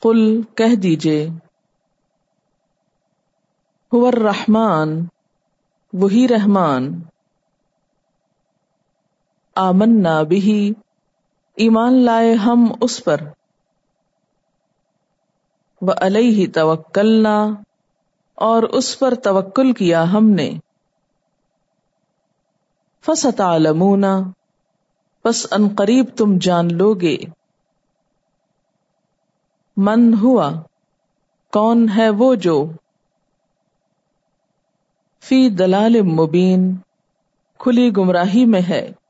कुल कह दीजिए, हुवर रहमान वही रहमान, आमन्ना बिही ईमान लाए हम उस पर, व अलैहि तवक्कलना और उस पर तवक्कुल किया हमने, फसतअलमूना बस अनकरीब तुम जान लोगे, मन हुआ कौन है वो जो, फी दलालिम मुबीन खुली गुमराही में है,